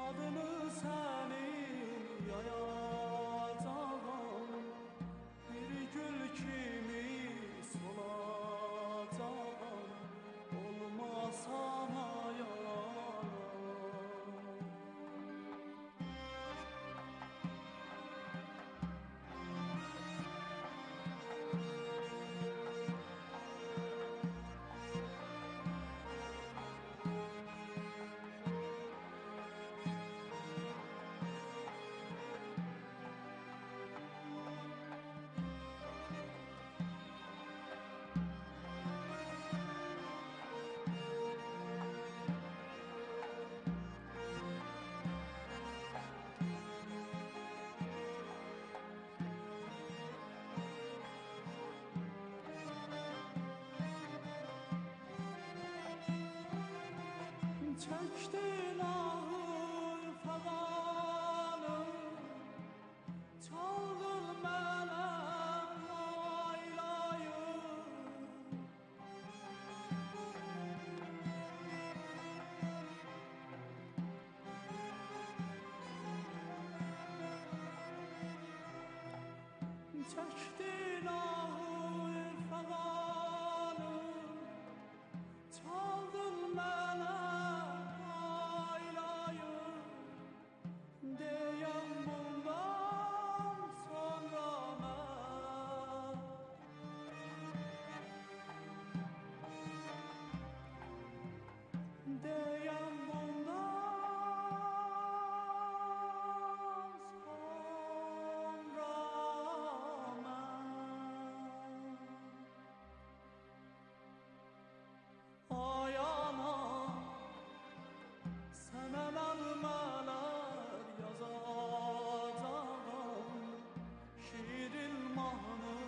adını senin yayacağım, bir gül kimi solacağım, olmaz sana yalan. Çektin ahır falanı, çaldın melem laylayı. Çektin ahır falanı, çaldın melem laylayı. Deyem bundan sonra ben, deyem bundan sonra ben. Ay anam, sana nağmeler yazacağım, şiirin mahnı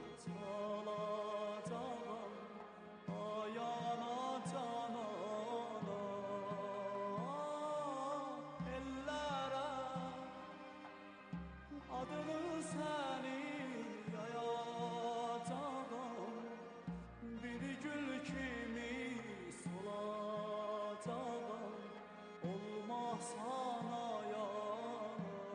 çalacağım. Ay ana canana, ellere adını senin yayacağım, bir gül kimi solacağım, olmaz sana yalan.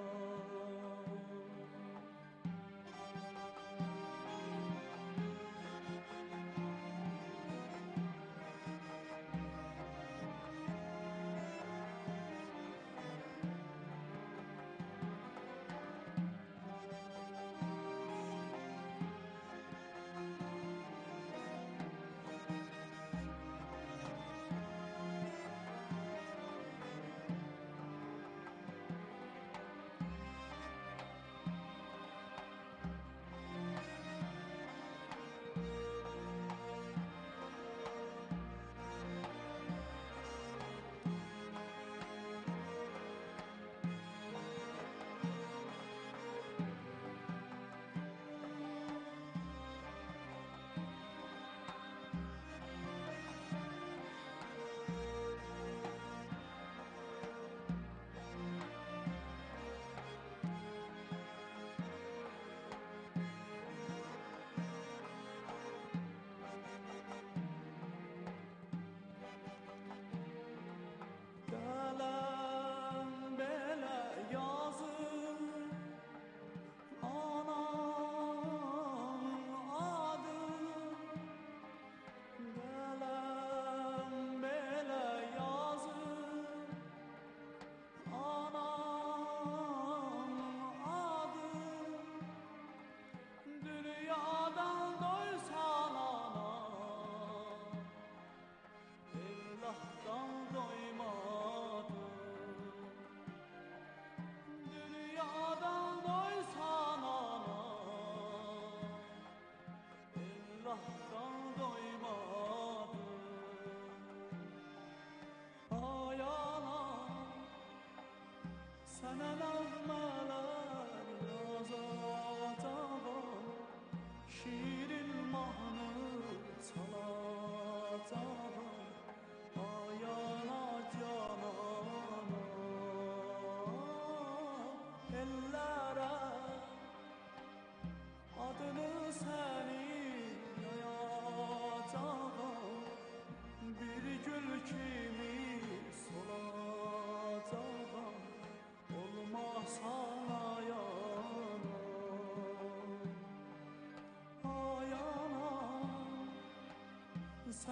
Belem bele yazır anamın adı, belem bele yazır anamın adı. Dünyadan doysan anam, Allah'tan doymadım. Dünyadan doysan anam, Allah'tan doymadım. Ay anam, sana nağmeler yazacağım, şiirin mahnı çalacağım. Ay ana canana, ellere adını senin yayacağım, bir gül kimi solacağım,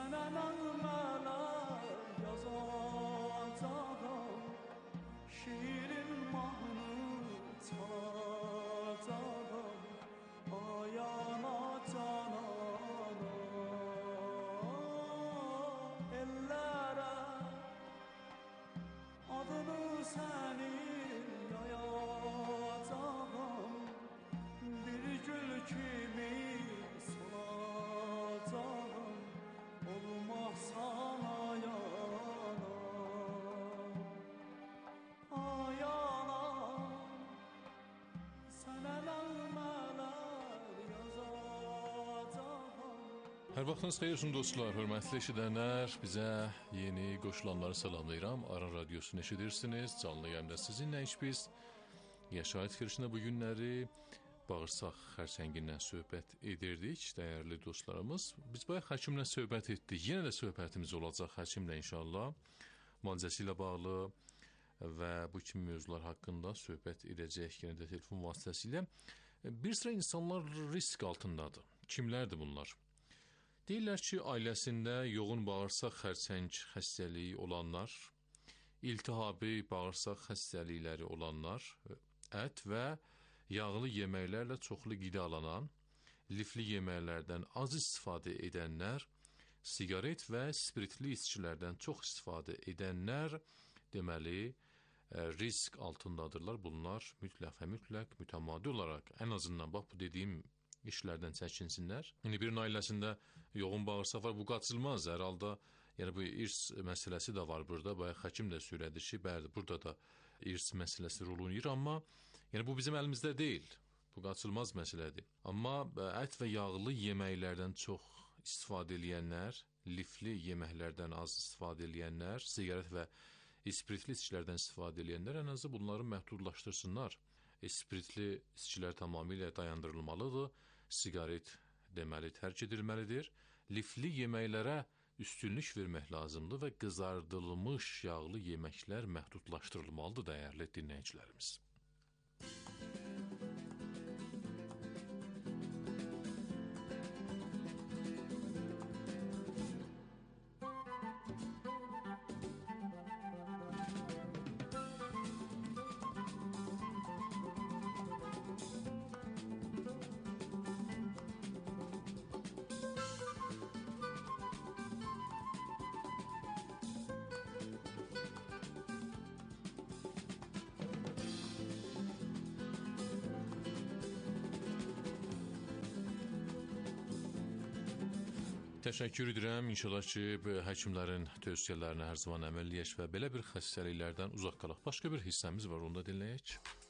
sənə nəğmələr yazacağam, şiirin mahnı çalacağam, ayana canana ellərə adını sənin yayacağam, bir gül kimi solacağam, olmazsan ayana ayana sənə nəğmələr yazacağam. Hər vaxtınız xeyir olsun dostlar, hörmətli eşidənlər, bizə yeni qoşulanları salamlayıram. Aran Radiosunu eşidirsiniz, canlı yayımda sizinlə biz yaşayış girişində bu günləri bağırsaq xərçəngindən söhbət edirdik, dəyərli dostlarımız. Biz bayaq həkimlə söhbət etdik, yenə də söhbətimiz olacaq həkimlə inşallah. Müalicəsi ilə bağlı və bu kimi mövzular haqqında söhbət edəcək yenə də telefon vasitəsilə. Bir sıra insanlar risk altındadır. Kimlərdir bunlar? Deyirlər ki, ailəsində yoğun bağırsaq xərçəng xəstəliyi olanlar, iltihabi bağırsaq xəstəlikləri olanlar, ət və yağlı yeməklərlə çoxlu qidalanan, lifli yeməklərdən az istifadə edənlər, siqaret və spiritli içkilərdən çox istifadə edənlər deməli risk altındadırlar. Bunlar mütləq və mütləq mütəmadi olaraq ən azından bax bu dediyim işlərdən çəkinsinlər. Yəni birinin ailəsində yoğun bağırsaq var, bu qaçılmaz. Hər halda yəni bu irs məsələsi də var burada. Bayaq həkim də söylədi ki, bəli, burada da irs məsələsi rol oynayır, amma yəni bu bizim əlimizdə deyil. Bu qaçılmaz məsələdir. Amma ət və yağlı yeməklərdən çox istifadə edənlər, lifli yeməklərdən az istifadə edənlər, siqaret və spiritli içkilərdən istifadə edənlər ən azı bunları məhdudlaşdırsınlar. Spiritli içkilər tamamilə dayandırılmalıdır. Siqaret deməli tərk edilməlidir. Lifli yeməklərə üstünlük vermək lazımdır və qızardılmış yağlı yeməklər məhdudlaşdırılmalıdır dəyərli dinləyicilərimiz. Təşəkkür edirəm. İnşallah ki, həkimlərin tövsiyələrinə hər zaman əməl edək və belə bir xəstəliklərdən uzaq qalaq. Başqa bir hissəmiz var, onu da dinləyək.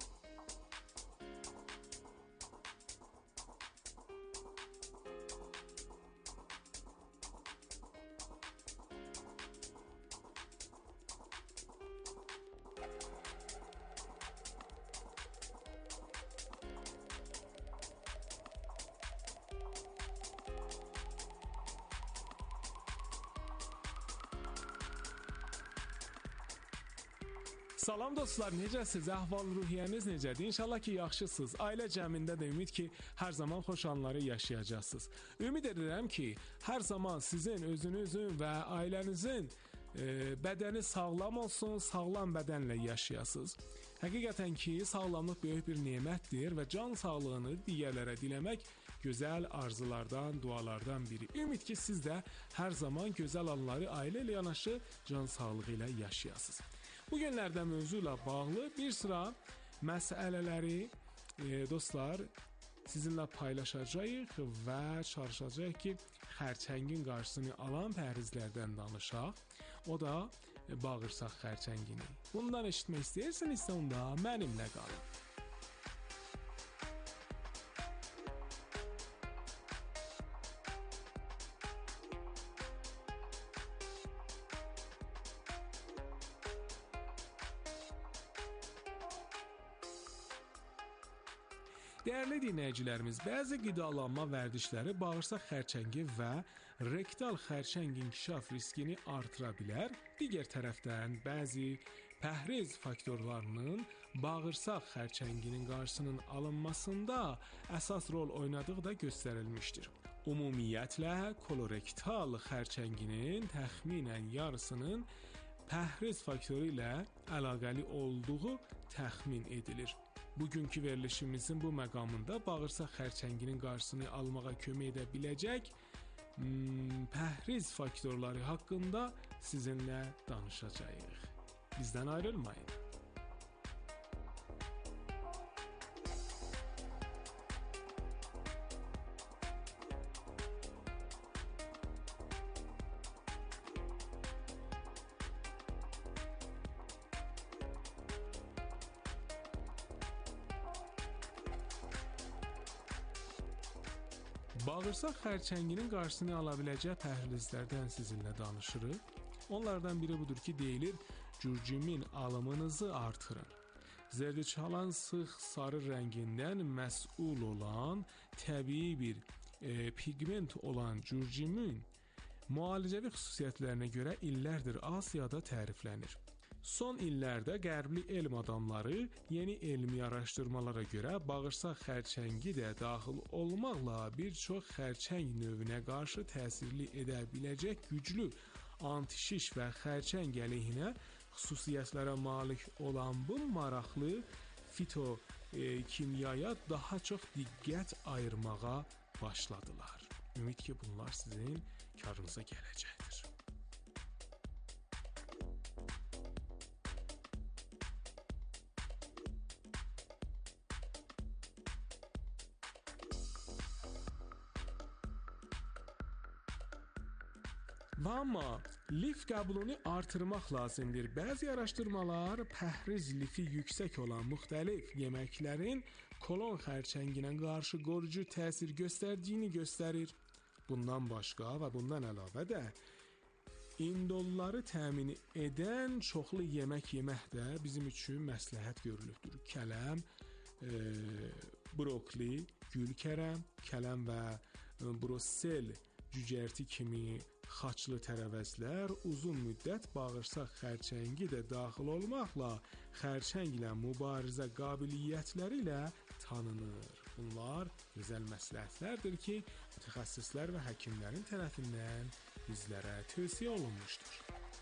Salam dostlar, necəsiz? Əhval-ruhiyyəniz necədir? İnşallah ki, yaxşısınız. Ailə cəmində də ümid ki, hər zaman xoş anları yaşayacaqsınız. Ümid edirəm ki, hər zaman sizin, özünüzün və ailənizin bədəni sağlam olsun, sağlam bədənlə yaşayasınız. Həqiqətən ki, sağlamlıq böyük bir nemətdir və can sağlığını digərlərə diləmək gözəl arzulardan, dualardan biri. Ümid ki, siz də hər zaman gözəl anları ailə ilə yanaşı can sağlığı ilə yaşayasınız. Bu günlərdə mövzu ilə bağlı bir sıra məsələləri dostlar sizinlə paylaşacağıq və çalışacağıq ki, xərçəngin qarşısını alan pəhrizlərdən danışaq. O da bağırsaq xərçəngini. Bundan eşitmək istəyirsinizsə onda mənimlə qalın. Dəyərli dinləyicilərimiz, bəzi qidalanma vərdişləri bağırsaq xərçəngi və rektal xərçəng inkişaf riskini artıra bilər. Digər tərəfdən bəzi pəhriz faktorlarının bağırsaq xərçənginin qarşısının alınmasında əsas rol oynadığı da göstərilmişdir. Ümumiyyətlə kolorektal xərçənginin təxminən yarısının pəhriz faktoru ilə əlaqəli olduğu təxmin edilir. Bugünkü verilişimizin bu məqamında bağırsaq xərçənginin qarşısını almağa kömək edə biləcək pəhriz faktorları haqqında sizinlə danışacağıq. Bizdən ayrılmayın. Bağırsaq xərçənginin qarşısını ala biləcək pəhrizlərdən sizinlə danışırıq. Onlardan biri budur ki, deyilir, cürcümin alımınızı artırın. Zərdiçalan sıx sarı rəngindən məsul olan təbii bir pigment olan cürcümin müalicəvi xüsusiyyətlərinə görə illərdir Asiyada təriflənir. Son illərdə qərbli elm adamları yeni elmi araşdırmalara görə bağırsaq xərçəngi də daxil olmaqla bir çox xərçəng növünə qarşı təsirli edə biləcək güclü antişiş və xərçəng əleyhinə xüsusiyyətlərə malik olan bu maraqlı fitokimyaya daha çox diqqət ayırmağa başladılar. Ümid ki, bunlar sizin karınıza gələcəkdir. Və amma lif qəbulunu artırmaq lazımdır. Bəzi araşdırmalar pəhriz lifi yüksək olan müxtəlif yeməklərin kolon xərçənginə qarşı qorucu təsir göstərdiyini göstərir. Bundan başqa və bundan əlavə də indolları təmin edən çoxlu yemək yemək də bizim üçün məsləhət görülübdür. Kələm, brokoli, gülkərəm, kələm və brosel cücərti kimi xaçlı tərəvəzlər uzun müddət bağırsaq xərçəngi də daxil olmaqla xərçənglə mübarizə qabiliyyətləri ilə tanınır. Bunlar gözəl məsləhətlərdir ki, mütəxəssislər və həkimlərin tərəfindən bizlərə tövsiyə olunmuşdur.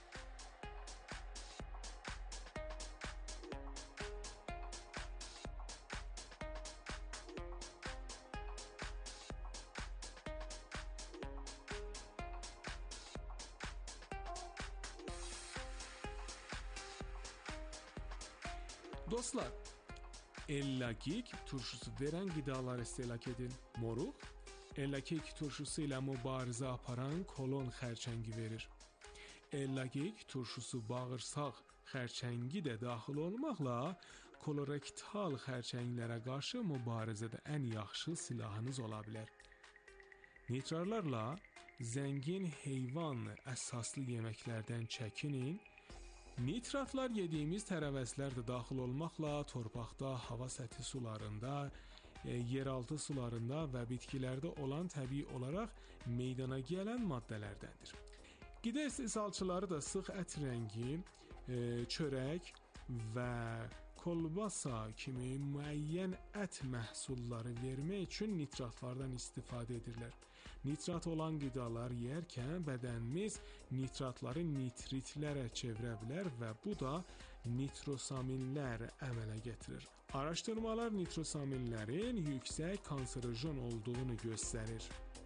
Dostlar, ellakik turşusu verən qidalar istehlak edin. Moruq, ellakik turşusu ilə mübarizə aparan kolon xərçəngi verir. Ellakik turşusu bağırsaq xərçəngi də daxil olmaqla kolorektal xərçənglərə qarşı mübarizədə ən yaxşı silahınız ola bilər. Nitrarlarla zəngin heyvan əsaslı yeməklərdən çəkinin. Nitratlar yediyimiz tərəvəzlər də daxil olmaqla torpaqda, hava səthi sularında, yeraltı sularında və bitkilərdə olan təbii olaraq meydana gələn maddələrdəndir. Qida istehsalçıları da sıx ət rəngi, çörək və kolbasa kimi müəyyən ət məhsulları vermək üçün nitratlardan istifadə edirlər. Nitrat olan qidalar yeyərkən bədənimiz nitratları nitritlərə çevirə bilər və bu da nitrosaminlər əmələ gətirir. Araşdırmalar nitrosaminlərin yüksək kanserojen olduğunu göstərir.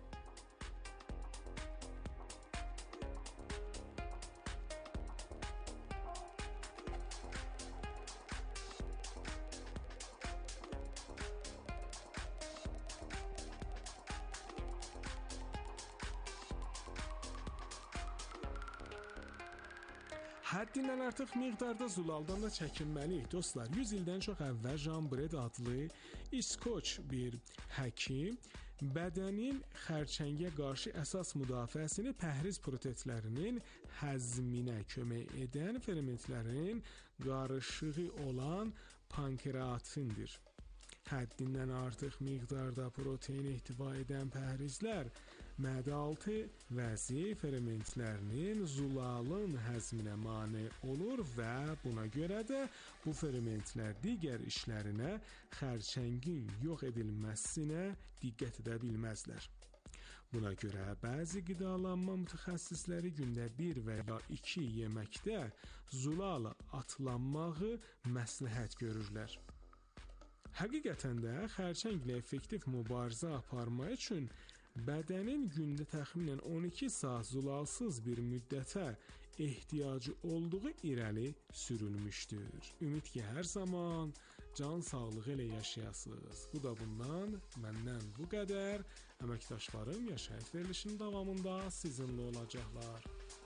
Həddindən artıq miqdarda zulaldan da çəkinməliyik. Dostlar, 100 ildən çox əvvəl Jean Bred adlı İskoç bir həkim bədənin xərçəngə qarşı əsas müdafiəsini pəhriz proteinlərinin həzminə kömək edən fermentlərin qarışığı olan pankreatindir. Həddindən artıq miqdarda protein ehtiva edən pəhrizlər mədə-altı vəzi fermentlərinin zulalın həzminə mane olur və buna görə də bu fermentlər digər işlərinə xərçəngin yox edilməsinə diqqət edə bilməzlər. Buna görə bəzi qidalanma mütəxəssisləri gündə 1 və ya 2 yeməkdə zulalı atlanmağı məsləhət görürlər. Həqiqətən də xərçənglə effektiv mübarizə aparmaq üçün bədənin gündə təxminən 12 saat zulalsız bir müddətə ehtiyacı olduğu irəli sürülmüşdür. Ümid ki, hər zaman can sağlığı ilə yaşayasınız. Bu da bundan məndən bu qədər. Əməkdaşlarım yaşayış verilişinin davamında sizinlə olacaqlar.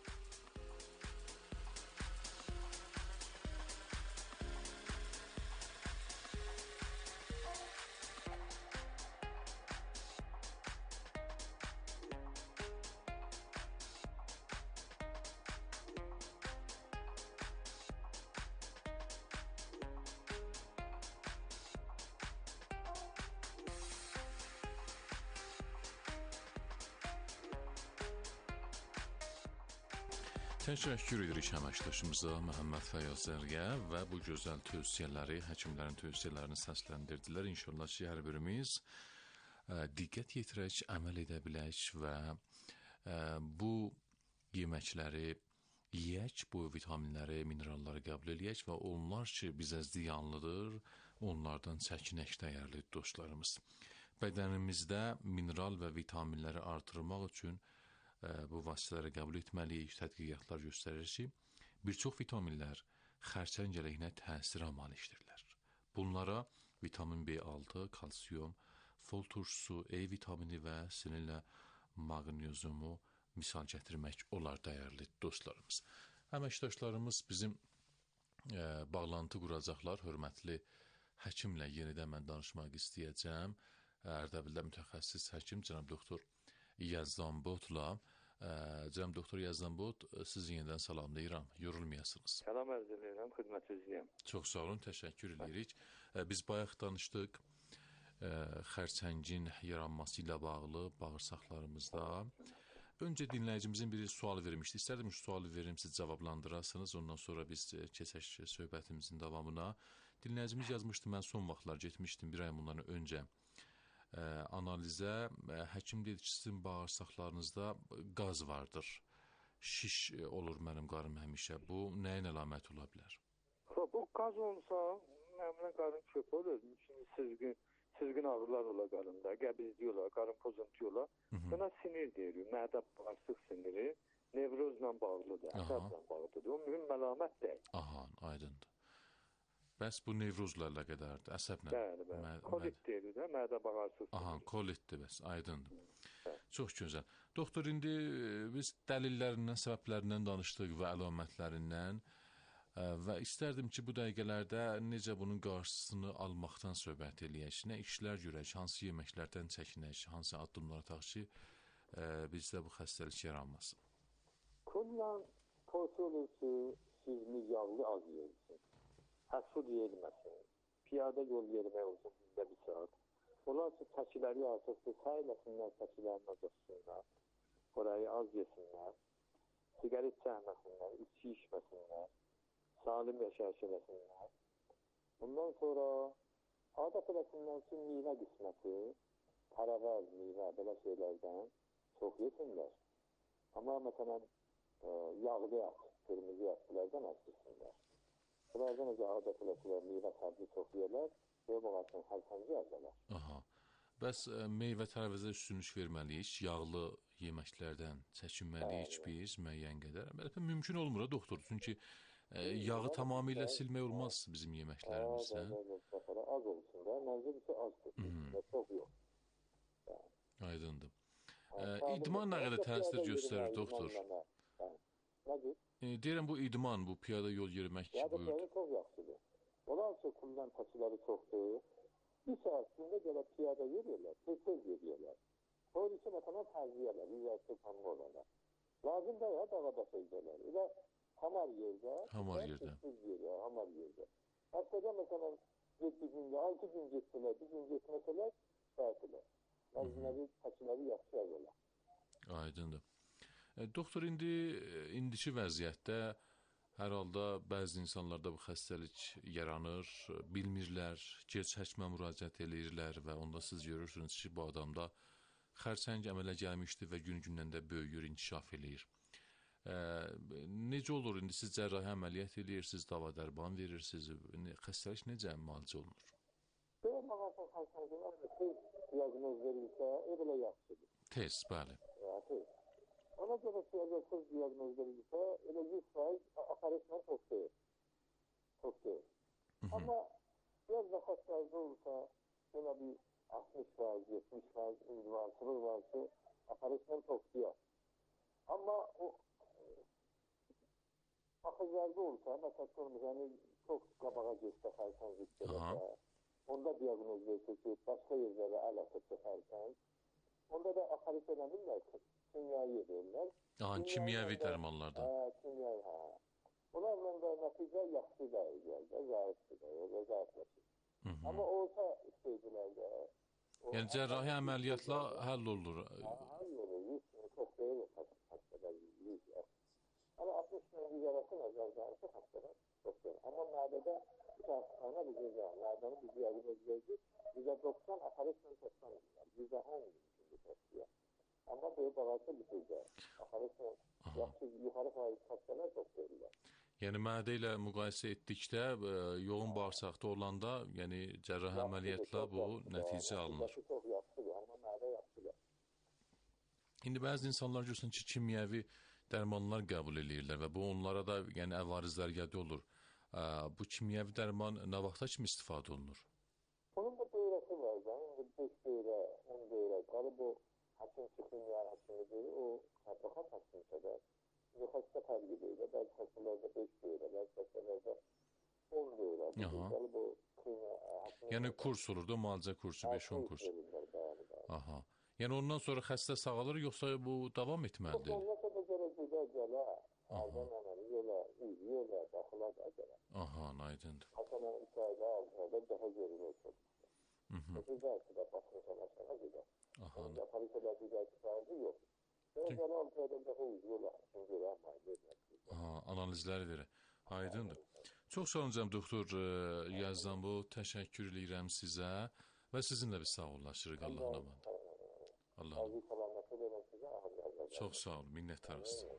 Təşəkkür edirik əməkdaşımıza Məhəmməd Fəyyaz Zərgə və bu gözəl tövsiyələri, həkimlərin tövsiyələrini səsləndirdilər. İnşallah ki, hər birimiz diqqət yetirək, əməl edə bilək və bu yeməkləri yeyək, bu vitaminləri, mineralları qəbul edək və onlar ki, bizə ziyanlıdır, onlardan çəkinək dəyərli dostlarımız. Bədənimizdə mineral və vitaminləri artırmaq üçün bu vasitələri qəbul etməliyik. Tədqiqatlar göstərir ki, bir çox vitaminlər xərçəng əleyhinə təsir amaləşdirirlər. Bunlara vitamin B6, kalsiyum, fol turşusu, E vitamini və sinirlə maqneziumu misal gətirmək olar dəyərli dostlarımız. Əməkdaşlarımız bizim bağlantı quracaqlar. Hörmətli həkimlə yenidən mən danışmaq istəyəcəm. Ərdəbildə mütəxəssis həkim cənab doktor Yazdanbotla. Cənab doktor Yazdanbot, sizi yenidən salamlayıram. Yorulmayasınız. Salam ərz edirəm, xidmətinizdəyəm. Çox sağ olun, təşəkkür edirik. Biz bayaq danışdıq xərçəngin yaranması ilə bağlı bağırsaqlarımızda. Öncə dinləyicimizin biri sual vermişdi. İstərdim şu sualı verim, siz cavablandırasınız. Ondan sonra biz keçək söhbətimizin davamına. Dinləyicimiz yazmışdı, mən son vaxtlar getmişdim bir ay bundan öncə analizə. Həkim dedi ki, sizin bağırsaqlarınızda qaz vardır. Şiş olur mənim qarım həmişə. Bu nəyin əlaməti ola bilər? Bu qaz olsa, məmnun qarın köp olur. Sizgin ağrılar ola qarında, qəbizlik ola, qarın pozuntu ola. Buna sinir deyirik, mədə bağırsaq siniri nevrozla bağlıdır, əsəblə bağlıdır. O mühüm əlamət deyil. Aha, aydındır. Bəs bu nevrozla əlaqədardır, əsəblə? Bəli. Kolit deyilir də, mədə bağırsaq siniri. Aha, kolitdir bəs, aydındır. Çox gözəl. Doktor, indi biz dəlillərindən, səbəblərindən danışdıq və əlamətlərindən və istərdim ki, bu dəqiqələrdə necə bunun qarşısını almaqdan söhbət eləyək, nə işlər görək, hansı yeməklərdən çəkinək, hansı addımlar ataq ki, bizdə bu xəstəlik yaranmasın. Kullan tövsiyə olur ki, siz yağlı az yeyirsiniz. Həsud yeyilməsin. Piyada yol yerimək olsun bizdə bir saat. Onlar ki, təkiləri artıqdır, sayılasınlar, təkilərini azalsınlar. Orayı az yesinlər. Sigaret çəkməsinlər, içki içməsinlər. Salim yaşayış eləsinlər. Bundan sonra adət eləsinlər ki, meyvə qisməti, tərəvəz, meyvə, belə şeylərdən çox yesinlər. Amma məsələn, yağlı yağ, qırmızı yağlardan az yesinlər. Bunlardan önce adət eləsinlər, meyvə səbzi çox yerlər, və bağırsın xərçəngi azalır. Aha. Bəs meyvə tərəvəzə üstünlük verməliyik, yağlı yeməklərdən çəkinməliyik biz müəyyən qədər. Bəlkə mümkün olmur doktor, çünki yağı tamamilə silmək olmaz bizim yeməklərimizdən. Az olsun da, mənzil ise az tutsun, çox yox. Aydındır. İdman nə qədər təsir göstərir doktor? Nədir? Deyirəm bu idman, bu piyada yol yerimək ki, buyurdu. Piyada çox yaxşıdır. Onlar ki, kullan taşıları çoxdur. Bir saat gündə gələ piyada yeriyirlər, tez yeriyirlər. O için məsələn tərziyələr, yüzərsə tanımı olanlar. Lazım da ya, dağa basayacaqlar. Elə hamar yerdə. Hamar yerdə. Hamar yerdə. Hətta məsələn 7 gündə, 6 gün getdilər, bir gün getməsələr, şəhətlər. Məzunəvi taşıları yaxşı yazırlar. Aydındır. Doktor, indiki vəziyyətdə hər halda bəzi insanlarda bu xəstəlik yaranır, bilmirlər, gec həkimə müraciət edirlər və onda siz görürsünüz ki, bu adamda xərçəng əmələ gəlmişdi və gün-gündən də böyüyür, inkişaf eləyir. Necə olur indi siz cərrahi əməliyyat eləyirsiniz, dava dərman verirsiniz, xəstəlik necə müalicə olunur? Belə mağazın xərçənglər tez diaqnoz verilsə, elə yaxşıdır. Tez, bəli. Tez. Ona görə ki, əgər tez diaqnoz verilsə, elə 100% aparatla çox deyil. Çox deyil. Amma biraz da xəstəlikdə olsa, belə bir 60%, 70% individualçılıq var ki, aparatla çox deyil. Amma o axırlarda olsa, məsələn, yəni çox qabağa getsə xərçənglik eləsə, onda diaqnoz versə ki, başqa yerlərə əl atıb xərçəng, onda da aparat eləmirlər ki, kimyayı edirlər. Kimyəvi dərmanlarda. Kimyayı, Onlarla da nəticə yaxşı da gəldi, zəifləşir. Amma olsa istəyicilərdə... Yəni cərrahi əməliyyatla həll olur. Həll olur, çox deyil xəstələr, 100. Amma 60 arası nəzərdarlısı xəstələr çox deyil. Amma mədədə şahsana bir cəza, mədəni bir diaqnoz verdik, %90 aparatla tostan edirlər, %10 mümkündür tosluya. Amma böyük bağırsa bir cəza, aparatla yaxşı yuxarı faiz xəstələr çox deyirlər. Yəni mədə ilə müqayisə etdikdə, yoğun bağırsaqda olanda, yəni cərrahi əməliyyatla bu nəticə alınır. Çox yaxşıdır, amma mədə yaxşıdır. İndi bəzi insanlar görürsən ki, kimyəvi dərmanlar qəbul edirlər və bu onlara da yəni əvarizlər gəldi olur. Bu kimyəvi dərman nə vaxta kimi istifadə olunur? Onun da dövrəsi var da, indi 5 dövrə, 10 dövrə, qalıb o həkim kimya həkimidir, o xəttaxat həkimsə də, xəstə fərqi deyil, bəzi xəstələrdə 5 dövrə, bəzi xəstələrdə 10 dövrə. Qalıb o kimya həkimi... Yəni kurs olur da, müalicə kursu, 5-10 kurs. Aha. Yəni ondan sonra xəstə sağalır, yoxsa bu davam etməlidir? Ondan sonra görə gələ, əldən əməli, yola, daxıla da gələ. Aha, aydındır. Hasanın 2 ayda, 6 ayda daha görünür çocuklar. Güzelsi de basın sanaşana güzel. Onda paritələr güzelsi vardı, yox. Gələ 6 ayda daha yola, görə amma analizlər verir. Aydındır. Çox sağ olun doktor Yazdanbo, təşəkkür edirəm sizə və sizinlə bir sağollaşırıq Allahın amanı. Allah'ın salaməti verəm sizə. Çox sağ olun, minnəttarım sizə.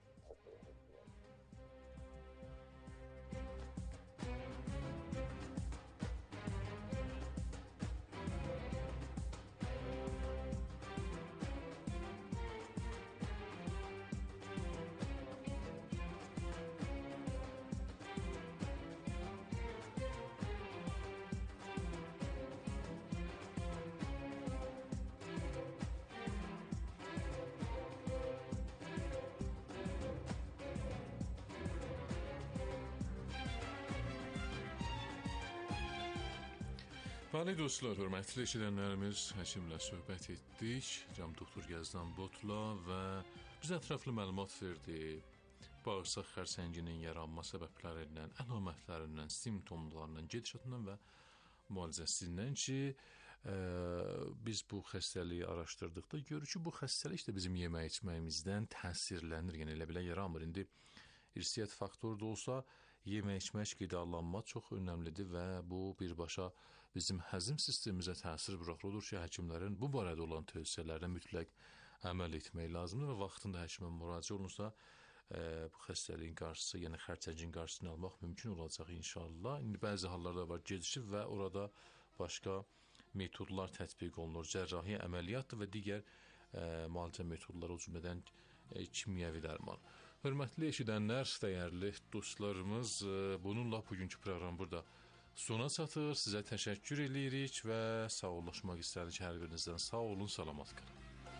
Bəli dostlar, hörmətli eşidənlərimiz, həkimlə söhbət etdik, cəm doktor Yazdanbotla və bizə ətraflı məlumat verdi. Bağırsaq xərçənginin yaranma səbəblərindən, əlamətlərindən, simptomlarından, gedişatından və müalicəsindən ki, biz bu xəstəliyi araşdırdıqda görürük ki, bu xəstəlik də bizim yemək içməyimizdən təsirlənir, yəni elə belə yaranmır. İndi irsiyyət faktoru da olsa, yemək içmək, qidalanma çox önəmlidir və bu birbaşa bizim həzm sistemimizə təsir buraxır. Odur ki, həkimlərin bu barədə olan tövsiyələrinə mütləq əməl etmək lazımdır və vaxtında həkimə müraciət olunsa, bu xəstəliyin qarşısı, yəni xərçəngin qarşısını almaq mümkün olacaq inşallah. İndi bəzi hallarda var, gecişir və orada başqa metodlar tətbiq olunur. Cərrahi əməliyyatdır və digər müalicə metodları, o cümlədən kimyəvi dərman. Hörmətli eşidənlər, dəyərli dostlarımız, bununla bugünkü proqram burada sona çatır. Sizə təşəkkür edirik və sağollaşmaq istədik hər birinizdən. Sağ olun, salamat qalın.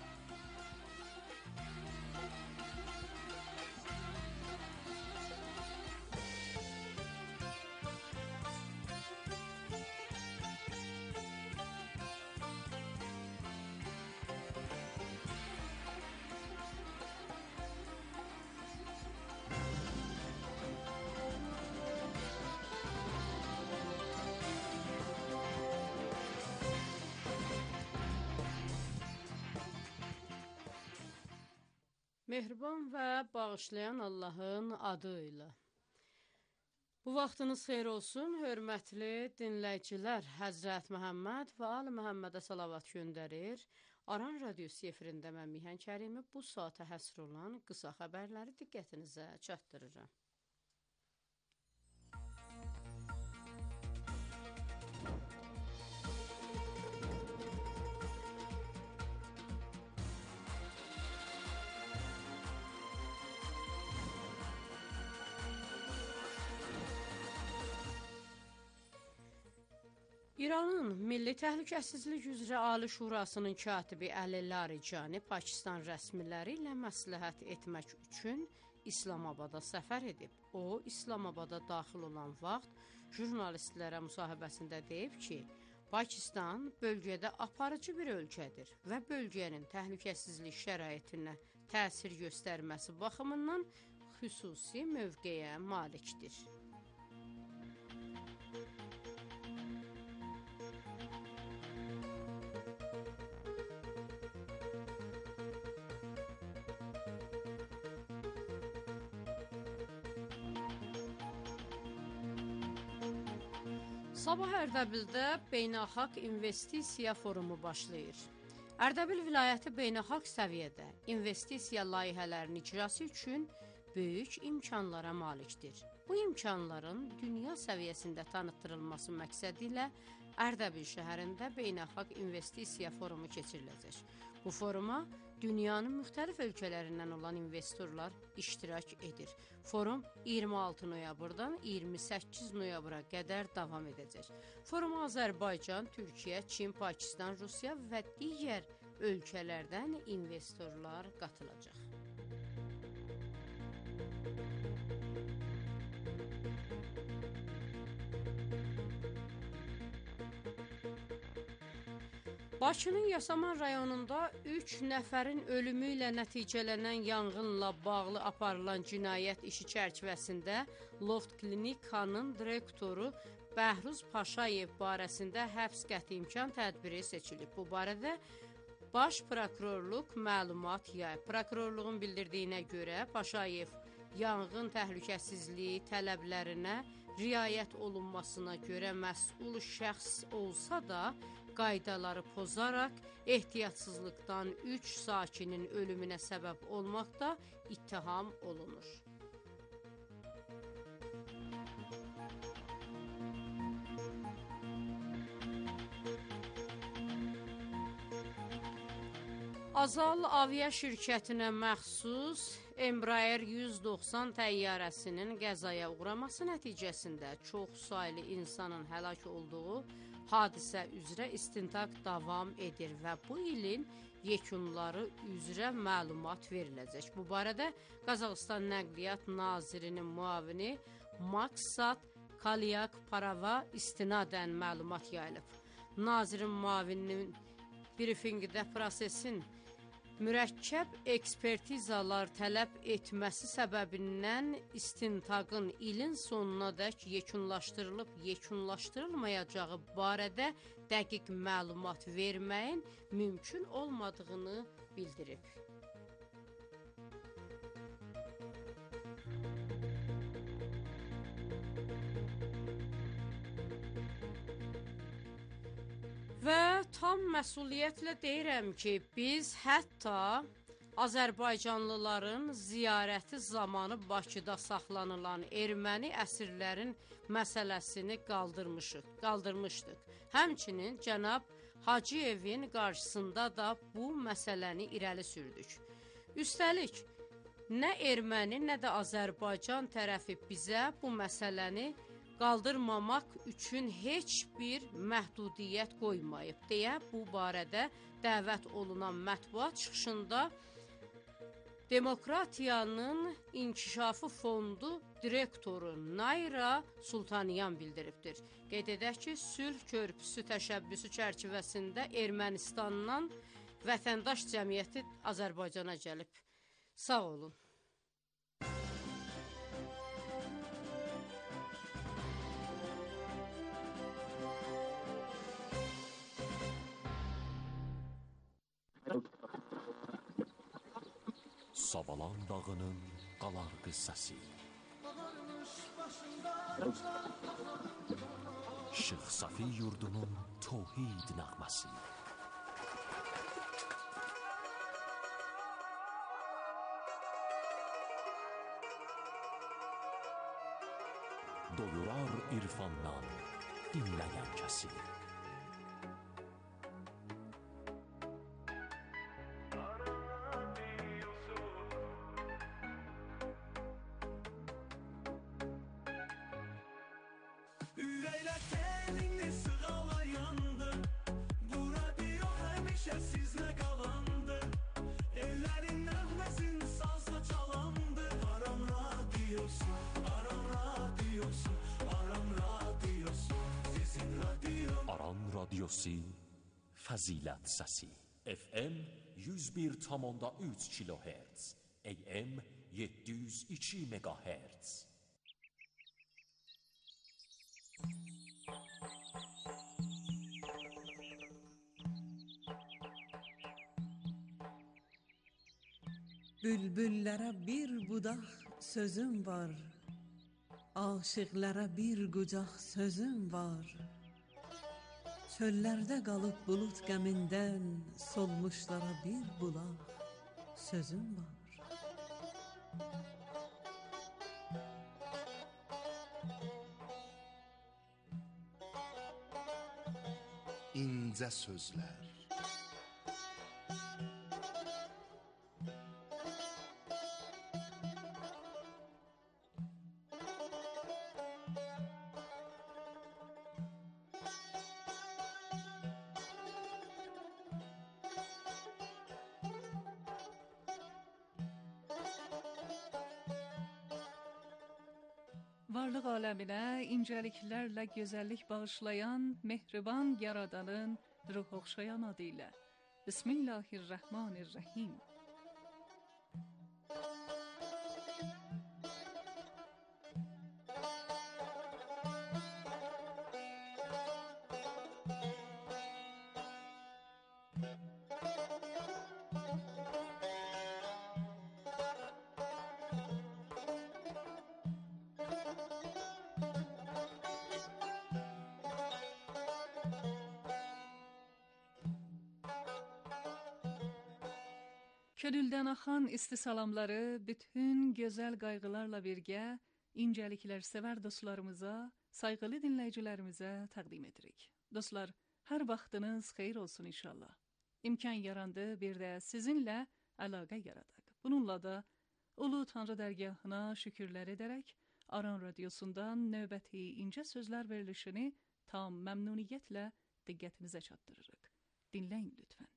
Mehriban və bağışlayan Allahın adı ilə. Bu vaxtınız xeyir olsun, hörmətli dinləyicilər. Həzrət Məhəmməd və Ali Məhəmmədə salavat göndərir. Aran Radiosu efirində mən Mihan Kərimi bu saata həsr olan qısa xəbərləri diqqətinizə çatdırıram. İranın Milli Təhlükəsizlik üzrə Ali Şurasının katibi Əli Larijani Pakistan rəsmiləri ilə məsləhət etmək üçün İslamabada səfər edib. O, İslamabada daxil olan vaxt jurnalistlərə müsahibəsində deyib ki, Pakistan bölgədə aparıcı bir ölkədir və bölgənin təhlükəsizlik şəraitinə təsir göstərməsi baxımından xüsusi mövqeyə malikdir. Sabah Ərdəbildə Beynəlxalq İnvestisiya Forumu başlayır. Ərdəbil vilayəti beynəlxalq səviyyədə investisiya layihələrinin icrası üçün böyük imkanlara malikdir. Bu imkanların dünya səviyyəsində tanıtdırılması məqsədi ilə Ərdəbil şəhərində Beynəlxalq İnvestisiya Forumu keçiriləcək. Bu foruma dünyanın müxtəlif ölkələrindən olan investorlar iştirak edir. Forum 26 noyabrdan 28 noyabra qədər davam edəcək. Foruma Azərbaycan, Türkiyə, Çin, Pakistan, Rusiya və digər ölkələrdən investorlar qatılacaq. Bakının Yasaman rayonunda 3 nəfərin ölümü ilə nəticələnən yanğınla bağlı aparılan cinayət işi çərçivəsində Loft Klinikanın direktoru Bəhruz Paşayev barəsində həbs qəti imkan tədbiri seçilib. Bu barədə Baş Prokurorluq məlumat yayıb. Prokurorluğun bildirdiyinə görə Paşayev yanğın təhlükəsizliyi tələblərinə riayət olunmasına görə məsul şəxs olsa da, qaydaları pozaraq ehtiyatsızlıqdan 3 sakinin ölümünə səbəb olmaqda ittiham olunur. Azal Avia şirkətinə məxsus Embraer 190 təyyarəsinin qəzaya uğraması nəticəsində çox saylı insanın həlak olduğu hadisə üzrə istintaq davam edir və bu ilin yekunları üzrə məlumat veriləcək. Bu barədə Qazaxıstan Nəqliyyat Nazirinin müavini Maksat Kalyak Parava istinadən məlumat yayılıb. Nazirin müavininin brifinqdə prosesin mürəkkəb ekspertizalar tələb etməsi səbəbindən istintaqın ilin sonunadək yekunlaşdırılıb, yekunlaşdırılmayacağı barədə dəqiq məlumat verməyin mümkün olmadığını bildirib. Və tam məsuliyyətlə deyirəm ki, biz hətta Azərbaycanlıların ziyarəti zamanı Bakıda saxlanılan erməni əsirlərin məsələsini qaldırmışdıq. Həmçinin cənab Hacıyevin qarşısında da bu məsələni irəli sürdük. Üstəlik, nə erməni, nə də Azərbaycan tərəfi bizə bu məsələni qaldırmamaq üçün heç bir məhdudiyyət qoymayıb deyə bu barədə dəvət olunan mətbuat çıxışında Demokratiyanın İnkişafı Fondu direktoru Nayra Sultaniyan bildiribdir. Qeyd edək ki, Sülh Körpüsü təşəbbüsü çərçivəsində Ermənistandan vətəndaş cəmiyyəti Azərbaycana gəlib. Sağ olun. Savalan dağının qalar qıssası. Şeyx Safi yurdunun tohid nəğməsi. irfandan dinləyən kəsi. Ürəklər təninli sığala yandı. Bu radio həmişə sizlə qalandı. Ellərin nəğməsin sazla çalandı. Aran radiosu, Aran radiosu, Aran radiosu, sizin radio. Aran radiosu fəzilət səsi. FM 101,3 kHz, AM 702 MHz. Bülbüllərə bir budaq sözüm var, aşıqlara bir qucaq sözüm var. Çöllərdə qalıb bulut qəmindən solmuşlara bir bulaq sözüm var. İncə sözlər. Varlıq aləminə incəliklərlə gözəllik bağışlayan mehriban yaradanın ruh oxşayan adı ilə. Bismillahirrahmanirrahim. Könüldən axan isti salamları bütün gözəl qayğılarla birgə incəliklər sevər dostlarımıza, sayğılı dinləyicilərimizə təqdim edirik. Dostlar, hər vaxtınız xeyir olsun inşallah. İmkan yarandı, bir də sizinlə əlaqə yaradaq. Bununla da Ulu Tanrı dərgahına şükürlər edərək Aran radiosundan növbəti incə sözlər verilişini tam məmnuniyyətlə diqqətinizə çatdırırıq. Dinləyin lütfən.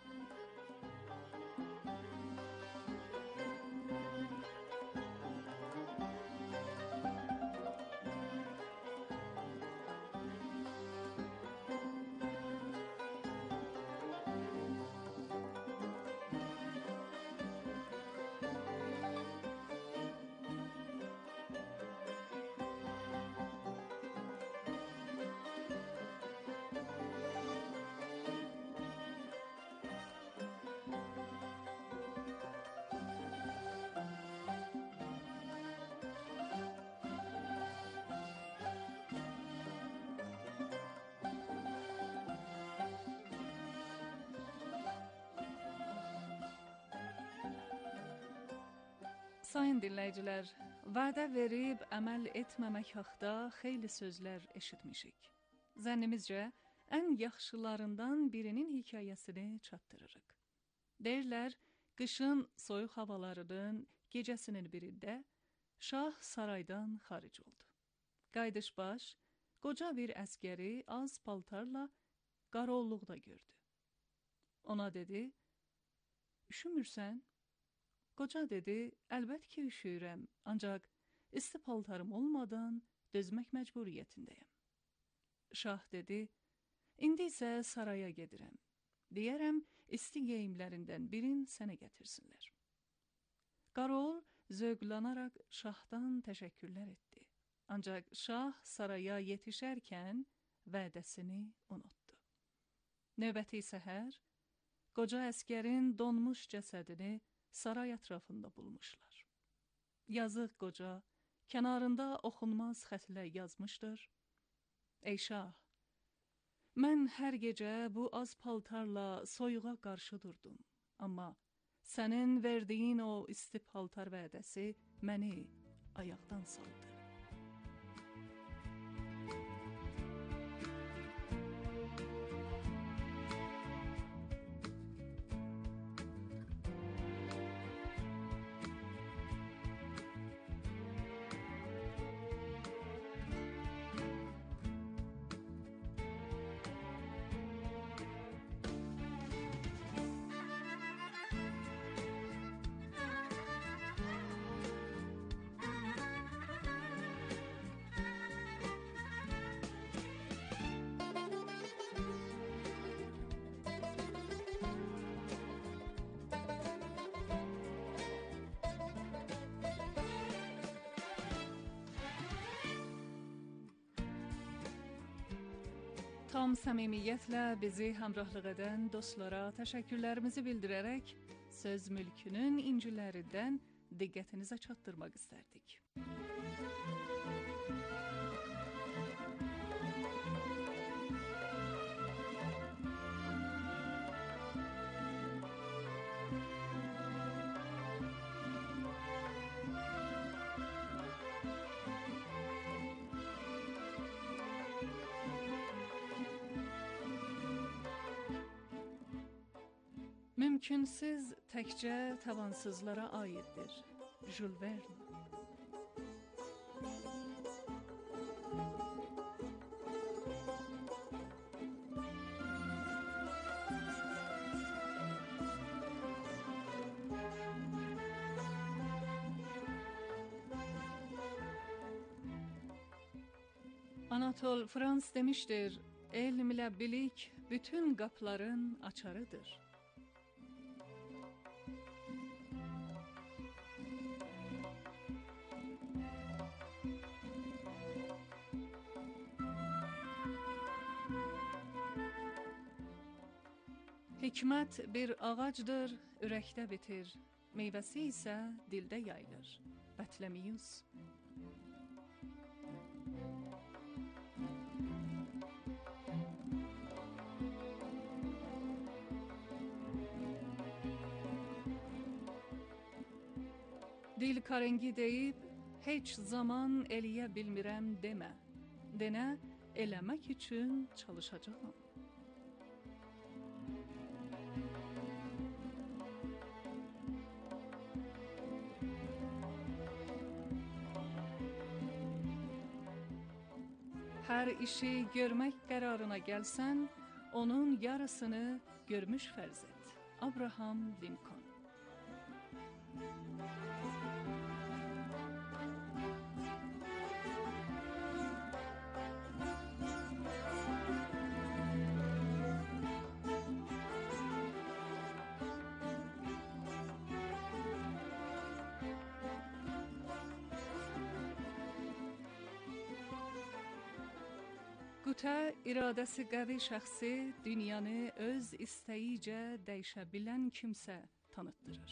Sayın dinləyicilər, vədə verib əməl etməmək haqda xeyli sözlər eşitmişik. Zənnimizcə, ən yaxşılarından birinin hekayəsini çatdırırıq. Deyirlər, qışın soyuq havalarının gecəsinin birində şah saraydan xaric oldu. Qaydışbaş, qoca bir əskəri az paltarla qarovulluqda gördü. Ona dedi, üşümürsən? Qoca dedi, əlbət ki üşüyürəm, ancaq isti paltarım olmadan dözmək məcburiyyətindəyəm. Şah dedi, indi isə saraya gedirəm. Deyərəm, isti geyimlərindən birin sənə gətirsinlər. Qarovul zövqlanaraq şahdan təşəkkürlər etdi. Ancaq şah saraya yetişərkən vədəsini unutdu. Növbəti səhər, qoca əskərin donmuş cəsədini saray ətrafında bulmuşlar. Yazıq qoca, kənarında oxunmaz xətlə yazmışdır. Ey şah, mən hər gecə bu az paltarla soyuğa qarşı durdum. Amma sənin verdiyin o isti paltar vədəsi məni ayaqdan saldı. tam səmimiyyətlə bizi həmrəhlıq edən dostlara təşəkkürlərimizi bildirərək söz mülkünün incilərindən diqqətinizə çatdırmaq istərdik. Mümkünsüz təkcə tavansızlara aiddir. Jules Verne. Anatol Frans demiştir, elm ilə bilik bütün qapıların açarıdır. Hikmət bir ağacdır, ürəkdə bitir, meyvəsi isə dildə yayılır. Bətləmiyus. Dil karengi deyib, heç zaman eləyə bilmirəm demə. Denə, eləmək üçün çalışacağam. Hər işi görmək qərarına gəlsən, onun yarısını görmüş fərz et. Abraham Lincoln. Qutə iradəsi qəvi şəxsi dünyanı öz istəyicə dəyişə bilən kimsə tanıtdırır.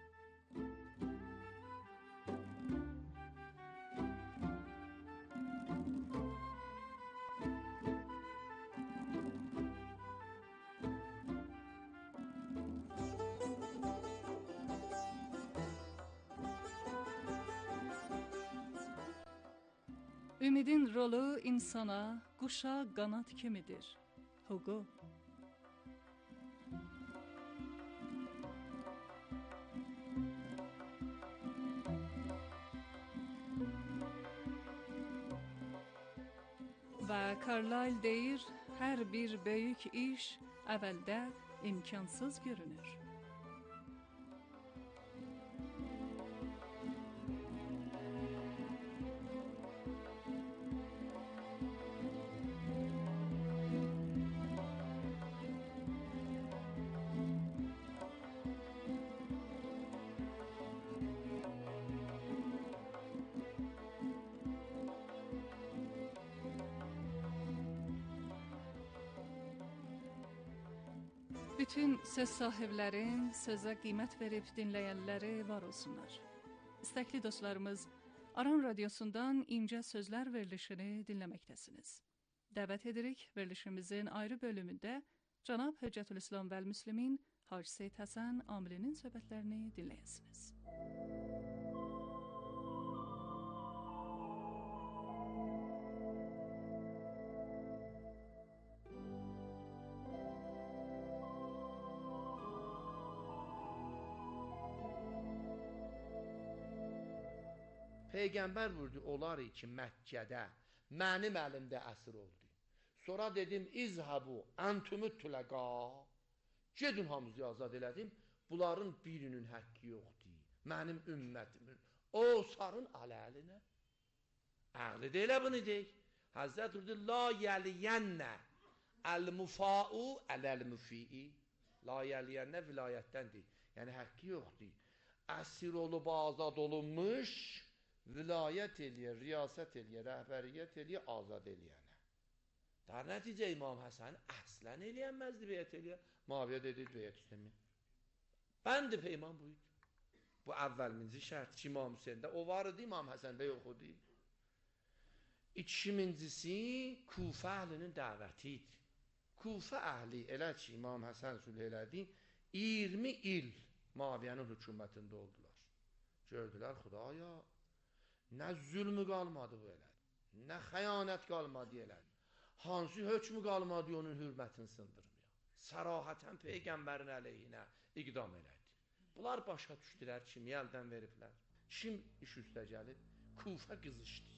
Ümidin rolu insana, quşa qanat kimidir. Hugo. Və Carlyle deyir, hər bir böyük iş əvvəldə imkansız görünür. Bütün söz sahiblərin sözə qiymət verib dinləyənləri var olsunlar. İstəkli dostlarımız, Aran Radiosundan incə sözlər verilişini dinləməkdəsiniz. Dəvət edirik, verilişimizin ayrı bölümündə Cənab Höccətülislam vəl-Müslimin Hacı Seyid Həsən Amilinin söhbətlərini dinləyəsiniz. Peyğəmbər vurdu, olar ki Məkkədə mənim əlimdə əsir oldu. Sonra dedim, izhabu antumut tulaqa. Gedin hamınızı azad elədim. Bunların birinin haqqı yoxdur. Mənim ümmətimin. O sarın aləlinə. Əqli deyilə bunu deyik. Həzrət vurdu, la yəliyənnə əl-mufa'u əl-müfi'i. La yəliyənnə vilayətdən deyil. Yəni haqqı yoxdur. Əsir olub azad olunmuş, vilayət eləyir, riyasət eləyir, rəhbəriyyət eləyir, azad eləyənə. در نتیجه امام حسن اصلا eləyənməzdi beyət eləyə. Muaviyə dedi beyət istəmir. Bənd peyman buydu. Bu əvvəlinci şərt ki, İmam Hüseyndə o var idi, İmam Həsəndə yox idi. İkincisi Kufə əhlinin dəvəti idi. Kufə əhli elə ki, İmam Həsən sülh elədi, 20 il Muaviyənin hökumətində oldular. Gördülər, Xudaya, nə zülmü qalmadı bu elədi, nə xəyanət qalmadı elədi. Hansı hökmü qalmadı onun hürmətini sındırmıyor. Sərahətən Peyğəmbərin əleyhinə iqdam elədi. Bunlar başa düşdülər, kimi əldən veriblər. Kim iş üstə gəlib? Kufə qızışdı.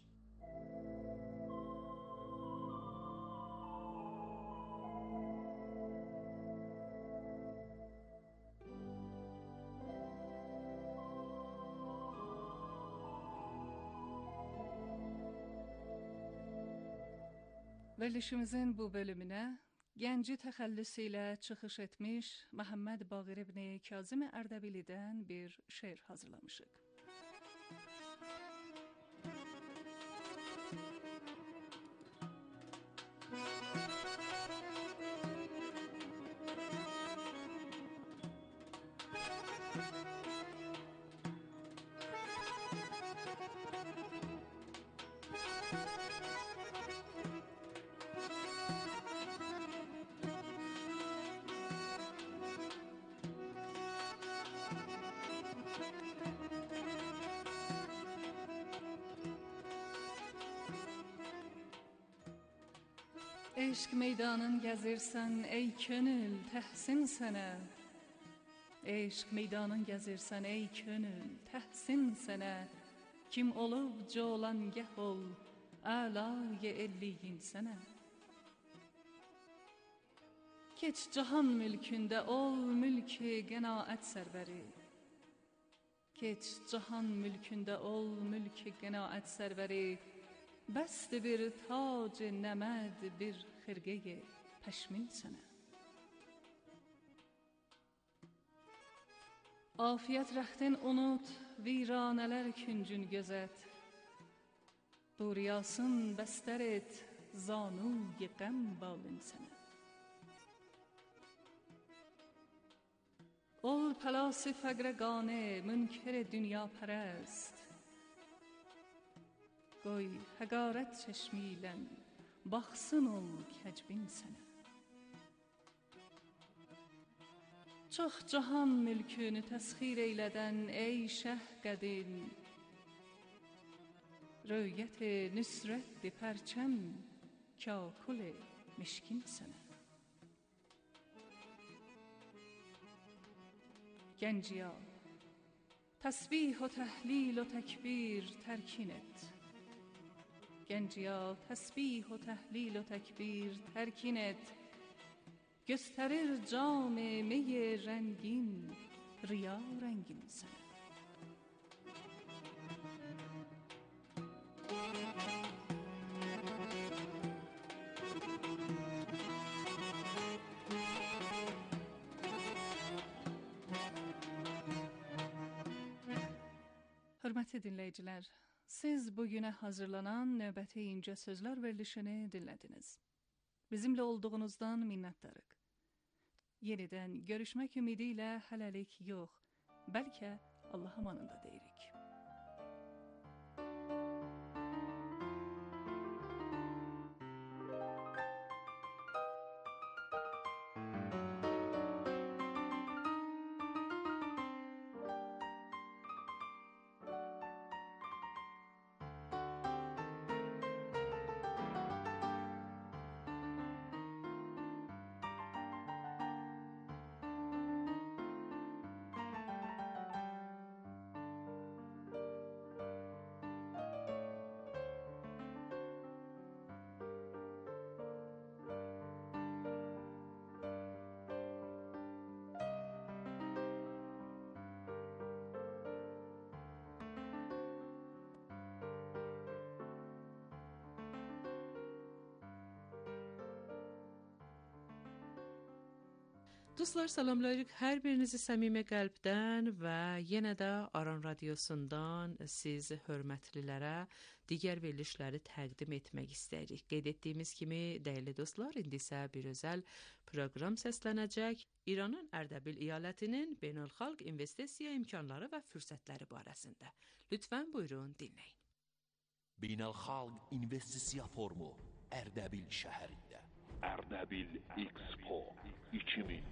Verilişimizin bu bölümünə gənci təxəllüsü ilə çıxış etmiş Məhəmməd Baqir ibn Kazım Ərdəbilidən bir şeir hazırlamışıq. Eşq meydanın gəzirsən ey könül təhsin sənə. Eşq meydanın gəzirsən ey könül təhsin sənə. Kim olub colan gəh ol əlay elliyin sənə. Keç cahan mülkündə ol mülk-i qənaət sərvəri. Keç cahan mülkündə ol mülk-i qənaət sərvəri. Bəst bir tac nəməd bir xirqe pəşmin sənə. Afiyət rəxtin unut, viranələr küncün gözət. Bu riyasın bəstər et, zanuy qəm balın sənə. Ol pəlas-ı fəqrəqanə, münkər dünya pərəst. Qoy həqarət çeşmilən, baxsın ol kəcbin sənə. Çox cahan mülkünü təsxir eylədən ey şəh qədin. Röyət-i nüsrət-i pərçəm, kâkul-i mişkin sənə. Gənciya, təsbih و təhlil و təkbir tərkin et. Gənciya, təsbih و təhlil و təkbir tərkin et. Göstərir cam-ı mi rəngin, riya rəngin sənə. Hörmətli dinləyicilər, siz bugünə hazırlanan növbəti incə sözlər verilişini dinlədiniz. Bizimlə olduğunuzdan minnətdarıq. Yenidən görüşmək ümidi ilə hələlik yox, bəlkə Allah amanında deyirik. Dostlar, salamlayırıq hər birinizi səmimi qəlbdən və yenə də Aran Radiosundan siz hörmətlilərə digər verilişləri təqdim etmək istəyirik. Qeyd etdiyimiz kimi, dəyərli dostlar, indi isə bir özəl proqram səslənəcək. İranın Ərdəbil əyalətinin beynəlxalq investisiya imkanları və fürsətləri barəsində. Lütfən buyurun dinləyin. Beynəlxalq investisiya forumu Ərdəbil şəhərində. Ərdəbil Expo 2025.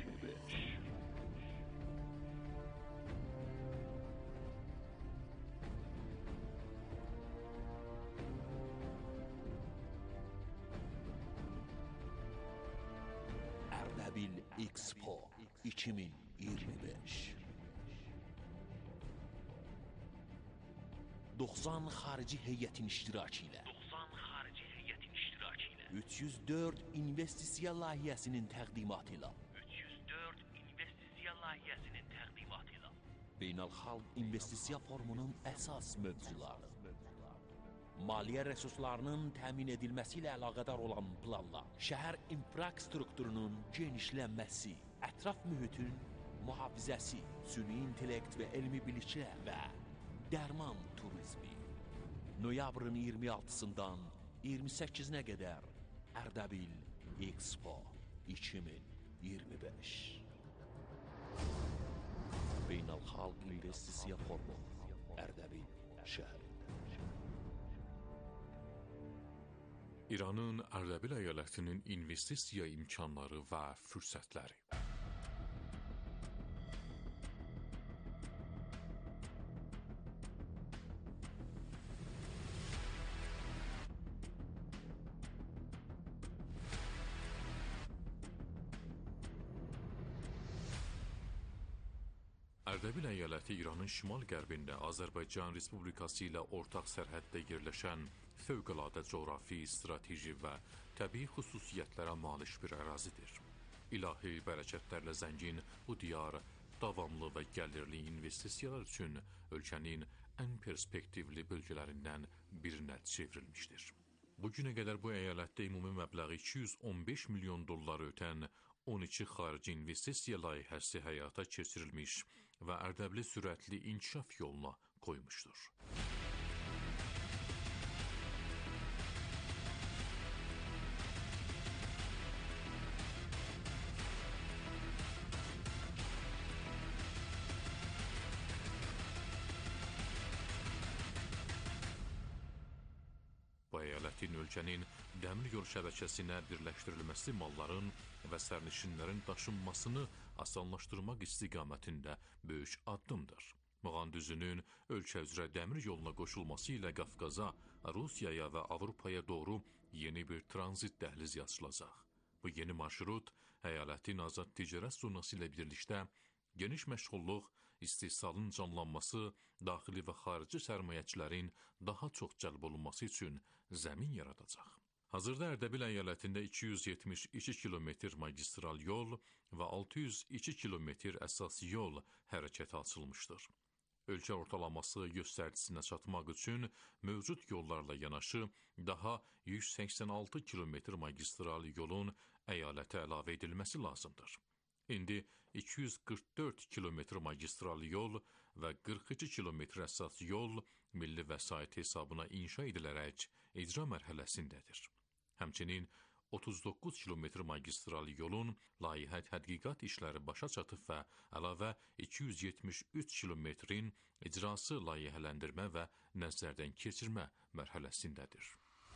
Ərdəbil Expo 2025. 90 xarici heyətin iştirakı ilə 304 investisiya layihəsinin təqdimatı ilə Beynəlxalq İnvestisiya Forumunun əsas mövzuları, maliyyə resurslarının təmin edilməsi ilə əlaqədar olan planlar, şəhər infrastrukturunun genişlənməsi, ətraf mühitin mühafizəsi, süni intellekt və elmi biliklər və dərman turizmi. Noyabrın 26-sından 28-nə qədər Ərdəbil Expo 2025. Beynəlxalq İnvestisiya Forumu Ərdəbil şəhərində. İranın Ərdəbil əyalətinin investisiya imkanları və fürsətləri. Ərdəbil əyaləti İranın şimal-qərbində Azərbaycan Respublikası ilə ortaq sərhəddə yerləşən fövqəladə coğrafi, strateji və təbii xüsusiyyətlərə malik bir ərazidir. İlahi bərəkətlərlə zəngin bu diyar davamlı və gəlirli investisiyalar üçün ölkənin ən perspektivli bölgələrindən birinə çevrilmişdir. Bugünə qədər bu əyalətdə ümumi məbləği 215 milyon dollar ötən 12 xarici investisiya layihəsi həyata keçirilmiş və Ərdəbili sürətli inkişaf yoluna qoymuşdur. Bu əyalətin ölkənin dəmir yol şəbəkəsinə birləşdirilməsi malların və sərnişinlərin daşınmasını asanlaşdırmaq istiqamətində böyük addımdır. Muğan düzünün ölkə üzrə dəmir yoluna qoşulması ilə Qafqaza, Rusiyaya və Avropaya doğru yeni bir tranzit dəhlizi açılacaq. Bu yeni marşrut əyalətin azad ticarət zonası ilə birlikdə geniş məşğulluq, istehsalın canlanması, daxili və xarici sərmayəçilərin daha çox cəlb olunması üçün zəmin yaradacaq. Hazırda Ərdəbil əyalətində 272 kilometr magistral yol və 602 kilometr əsas yol hərəkətə açılmışdır. Ölkə ortalaması göstəricisinə çatmaq üçün mövcud yollarla yanaşı daha 186 kilometr magistral yolun əyalətə əlavə edilməsi lazımdır. İndi 244 kilometr magistral yol və 42 kilometr əsas yol milli vəsait hesabına inşa edilərək icra mərhələsindədir. Həmçinin 39 kilometr magistral yolun layihə tədqiqat işləri başa çatıb və əlavə 273 kilometrin icrası layihələndirmə və nəzərdən keçirmə mərhələsindədir.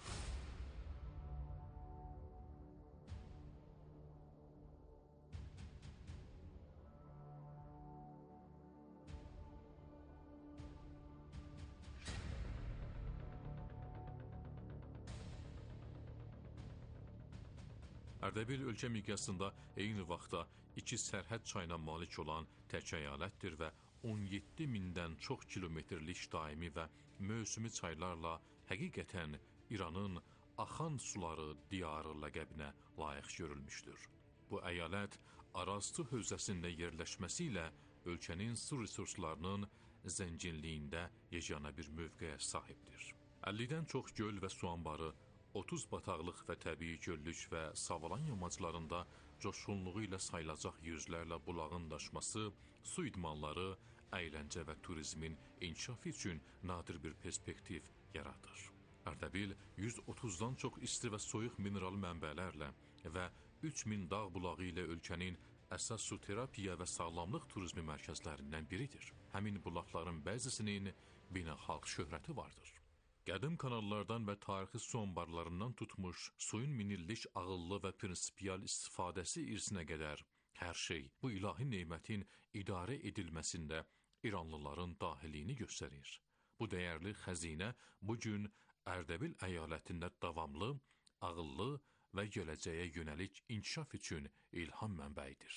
Ərdəbil ölkə miqyasında eyni vaxtda 2 sərhəd çayına malik olan tək əyalətdir və 17 mindən çox kilometrlik daimi və mövsümi çaylarla həqiqətən İranın axan suları diyarı ləqəbinə layiq görülmüşdür. Bu əyalət Araz-Su hövzəsində yerləşməsi ilə ölkənin su resurslarının zənginliyində yeganə bir mövqeyə sahibdir. 50-dən çox göl və su anbarı, 30 bataqlıq və təbii göllük və Savalan yamaclarında coşğunluğu ilə sayılacaq yüzlərlə bulağın daşması, su idmanları, əyləncə və turizmin inkişafı üçün nadir bir perspektiv yaradır. Ərdəbil 130-dan çox isti və soyuq mineral mənbələrlə və 3000 dağ bulağı ilə ölkənin əsas su terapiya və sağlamlıq turizmi mərkəzlərindən biridir. Həmin bulaqların bəzisinin beynəlxalq şöhrəti vardır. Qədim kanallardan və tarixi su anbarlarından tutmuş, suyun minillik ağıllı və prinsipial istifadəsi irsinə qədər hər şey bu ilahi nemətin idarə edilməsində İranlıların dahiliyini göstərir. Bu dəyərli xəzinə bugün Ərdəbil əyalətində davamlı, ağıllı və gələcəyə yönəlik inkişaf üçün ilham mənbəyidir.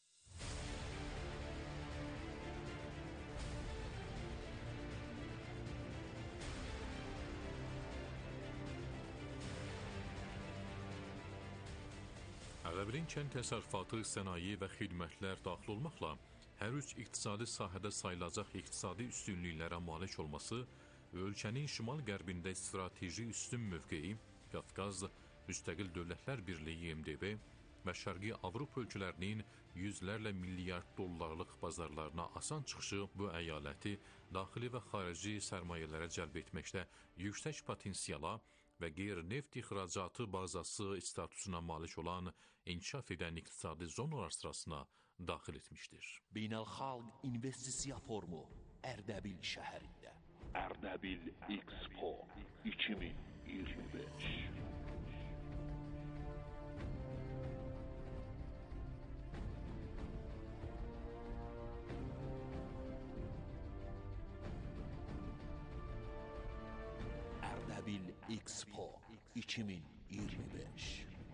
Ərdəbilin kənd təsərrüfatı, sənaye və xidmətlər daxil olmaqla hər üç iqtisadi sahədə sayılacaq iqtisadi üstünlüklərə malik olması və ölkənin şimal-qərbində strateji üstün mövqeyi, Qafqaz Müstəqil Dövlətlər Birliyi MDB və Şərqi Avropa ölkələrinin yüzlərlə milyard dollarlıq bazarlarına asan çıxışı bu əyaləti daxili və xarici sərmayələrə cəlb etməkdə yüksək potensiala və qeyri-neft ixracatı bazası statusuna malik olan inkişaf edən iqtisadi zonalar sırasına daxil etmişdir. Beynəlxalq investisiya forumu Ərdəbil şəhərində. Ərdəbil Expo 2025. Ərdəbil Expo 2025.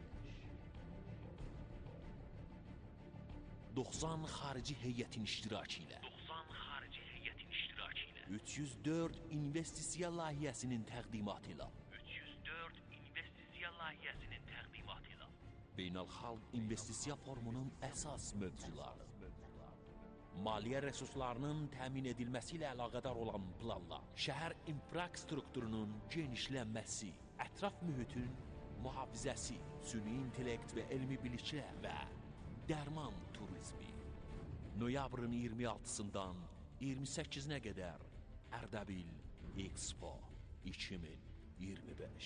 90 xarici heyətin iştirakı ilə 304 investisiya layihəsinin təqdimatı ilə Beynəlxalq investisiya forumunun əsas mövzuları, maliyyə resurslarının təmin edilməsi ilə əlaqədar olan planlar, şəhər infrastrukturunun genişlənməsi, ətraf mühitin mühafizəsi, süni intellekt və elmi biliklər və dərman turizmi. Noyabrın 26-sından 28-nə qədər Ərdəbil Expo 2025.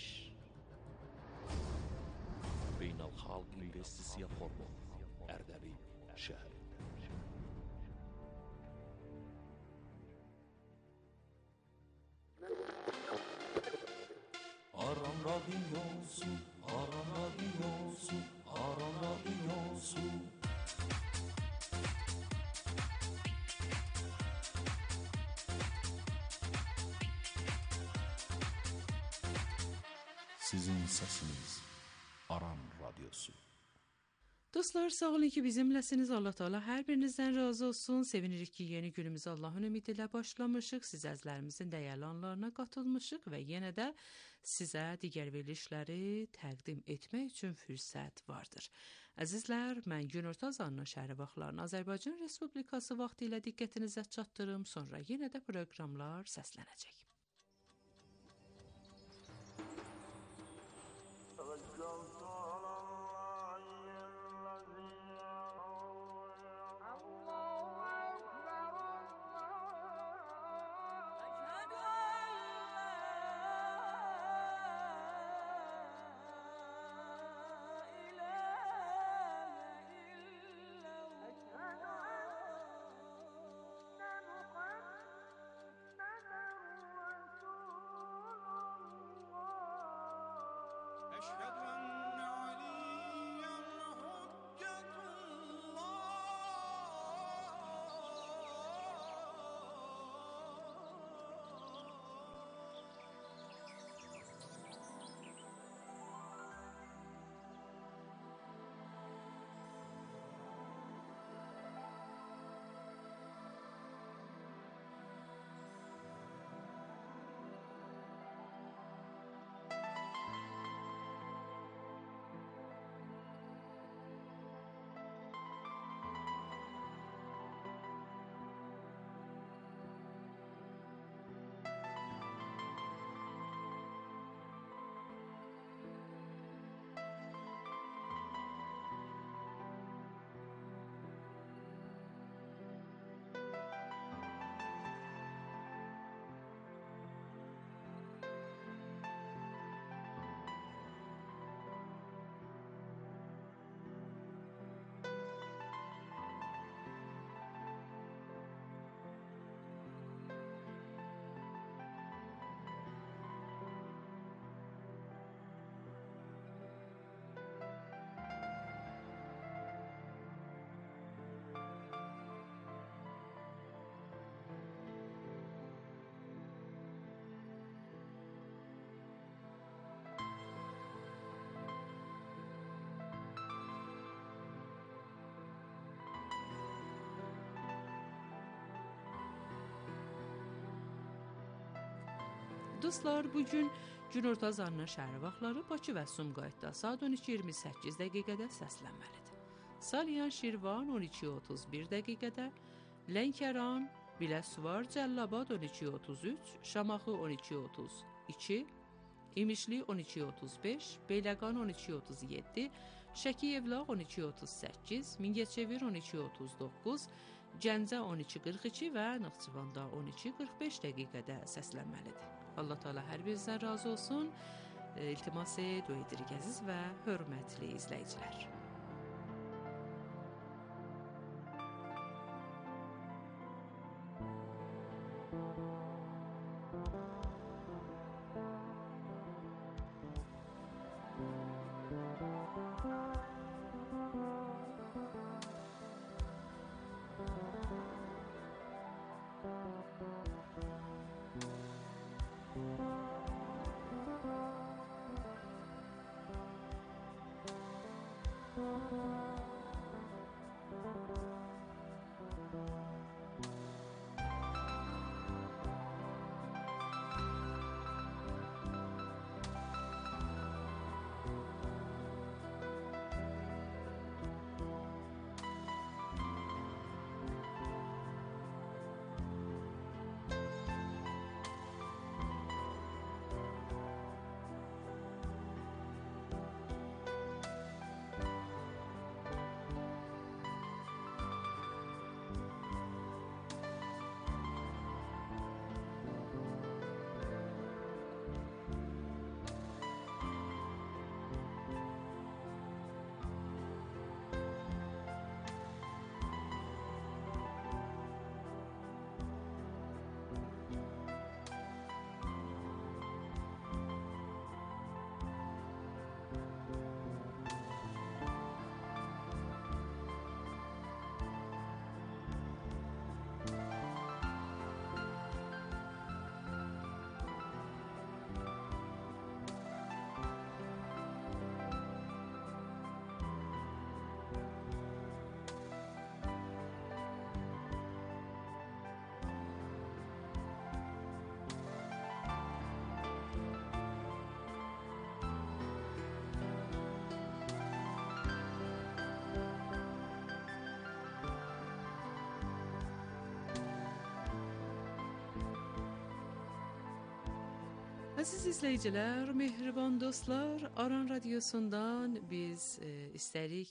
Beynəlxalq investisiya forumu Ərdəbil şəhərində. Aran radiosu, Aran radiosu, Aran radiosu. Sizin səsiniz Aran radiosu. Dostlar, sağ olun ki bizimləsiniz. Allah Teala hər birinizdən razı olsun. Sevinirik ki yeni günümüzü Allahın ümidi ilə başlamışıq. Siz əzlərimizin dəyərli anlarına qatılmışıq və yenə də sizə digər verilişləri təqdim etmək üçün fürsət vardır. Əzizlər, mən günorta azanına şəhəri vaxtlarını Azərbaycan Respublikası vaxtı ilə diqqətinizə çatdırım. Sonra yenə də proqramlar səslənəcək. Dostlar, bugün günorta azanına şəhər vaxtları Bakı və Sumqayıtda saat 12:28 dəqiqədə səslənməlidir. Salyan Şirvan 12:31 dəqiqədə, Lənkəran, Biləsuvar, Cəllabad 12:33, Şamaxı 12:32, İmişli 12:35, Beyləqan 12:37, Şəki Yevlax 12:38, Mingəçevir 12:39, Gəncə 12:42 və Naxçıvanda 12:45 dəqiqədə səslənməlidir. Allah Teala hər birinizdən razı olsun. İltimas dua edirik əziz və hörmətli izləyicilər. Əziz izləyicilər, mehriban dostlar, Aran Radiosundan biz istərik